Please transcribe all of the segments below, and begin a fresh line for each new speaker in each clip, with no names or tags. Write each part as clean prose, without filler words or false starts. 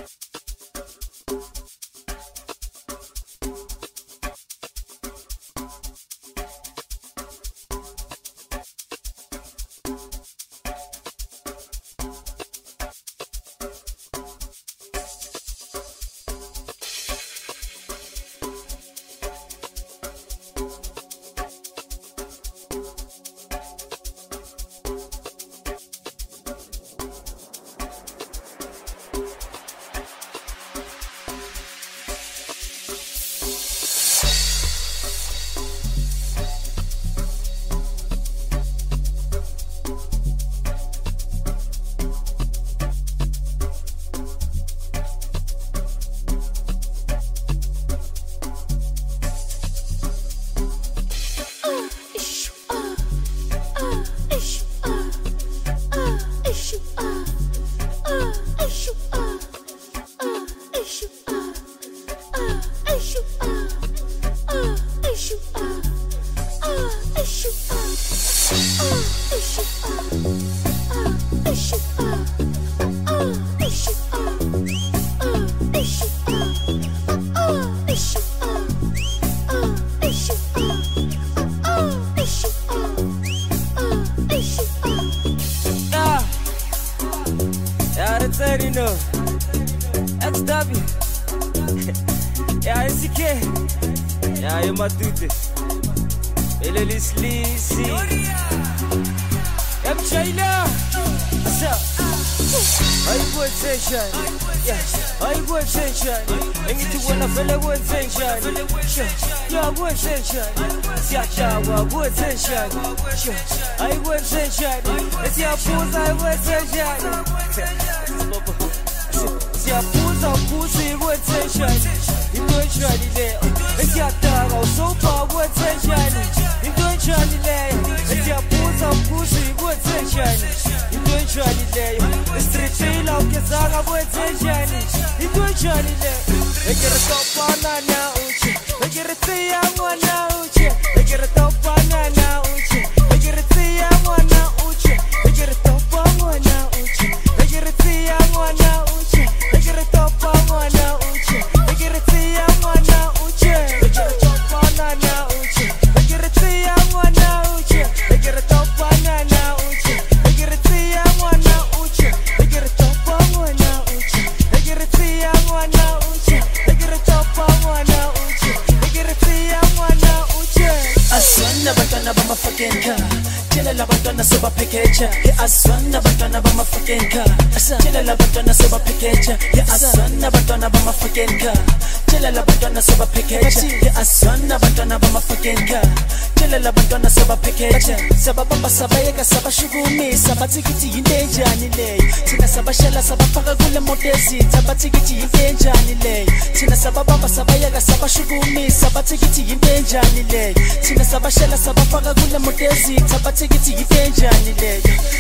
Sabayeka sabashugumisa batsikithi into enjani leyo thina sabashela sabafaka kule moto ezitha batsikithi into enjani leyo thina sababamba sabayeka sabashugumisa batsikithi into enjani leyo thina sabashela sabafaka kule moto ezitha batsikithi into enjani leyo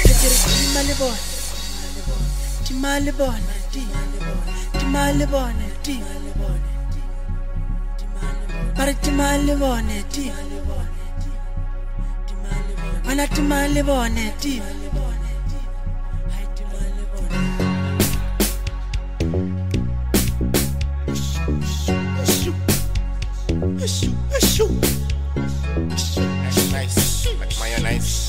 timali bone Mana timali bone ti hai timali bone
nice like mayonnaise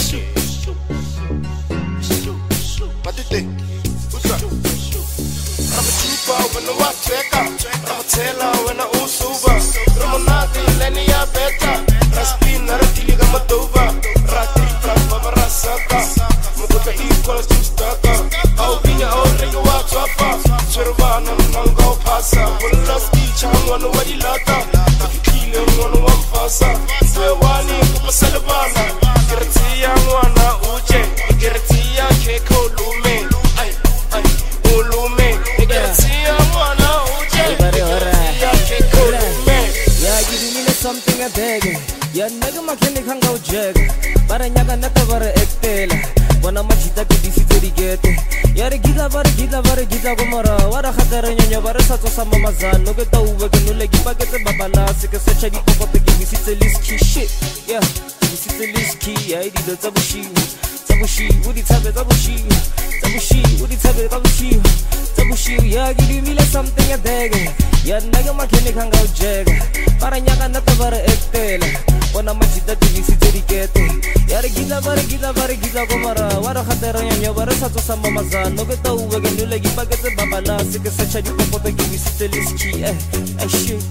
what do you think what's up I'm a trooper when I walk check out I'm a tailor when I usuba Romanati leni ya beta Raspin naratili kama toba Rati prapa rasaka Mukuta equals to staka Au binya au rega wachapa Swervana mnanga upasa Wulaski changwa wadi lata Kile mwana wampasa Swewani kupasalabana Gerti ya mwana uje Gerti ya keko lume Ay, ay, ulume Gerti ya mwana uje Gerti ya keko lume
Yeah, give me something I beg Ya naga makini kanga ujega Bara nyaga nata bara ektela Wana machita ke disi terigete Yare gida gomara Wara khatara nyonya bara sato sama mazan Noge da uwe genu legi bagete babala Seke secha di popote ke visite liski shit Yeah, visite liski Ya idi do tabushi Ya give me something a dag. Ya naga makene kanga ujega. Para nyaka nata bara ektela. Wana machida divisi terikete. Yar gila komara. Wara khatera nya bara sato sama maza. No beta uwega nule gipagete babala. Sike sacha di popo divisi teliski. Shit.